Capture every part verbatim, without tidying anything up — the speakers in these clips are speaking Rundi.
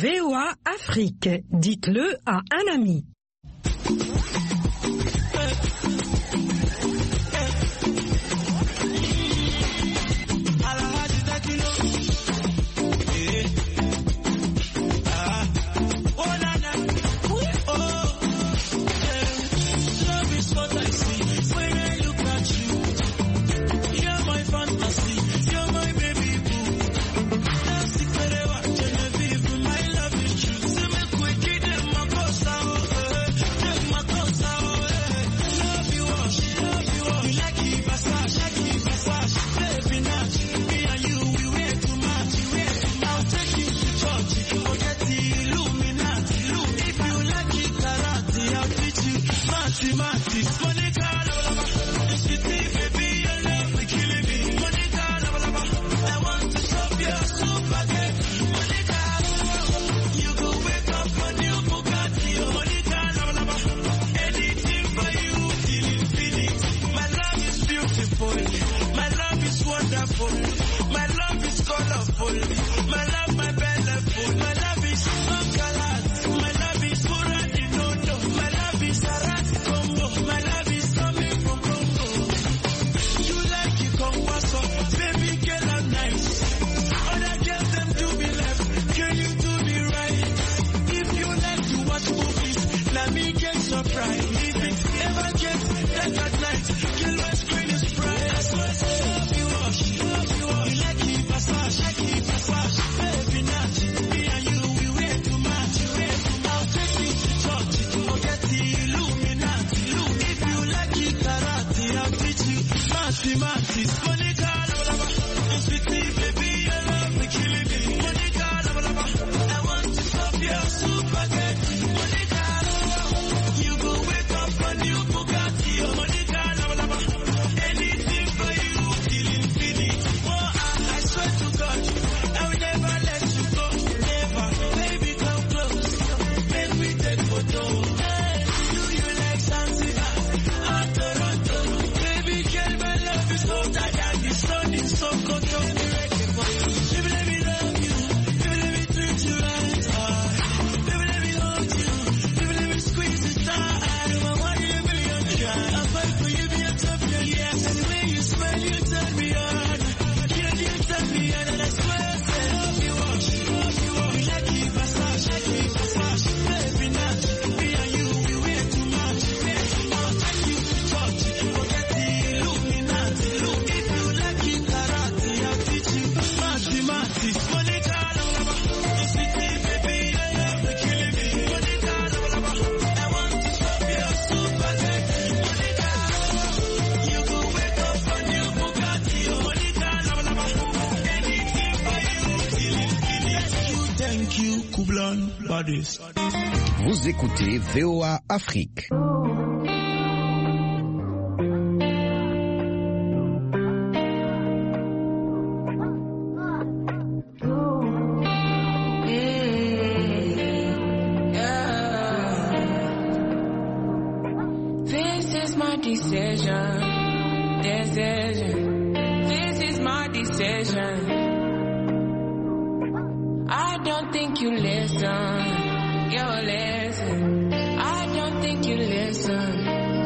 V O A Afrique. Dites-le à un ami. Vous écoutez V O A Afrique. This is my decision, decision. This is my decision. I don't think you listen. Yo, listen, I don't think you listen.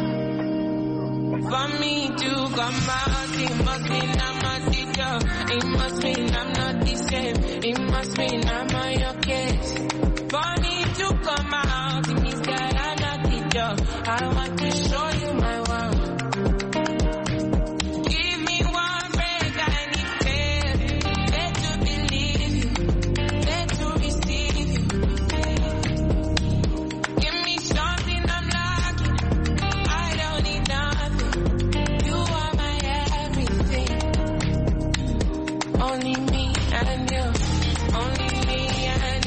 For me to come out, it must mean I'm a teacher. It must mean I'm not the same. It must mean I'm on your case. For me to come out, it means that I'm not teacher. I want to show you my world. Give me one break, I need faith. Faith to believe you, faith to receive you. Only me and you, only me and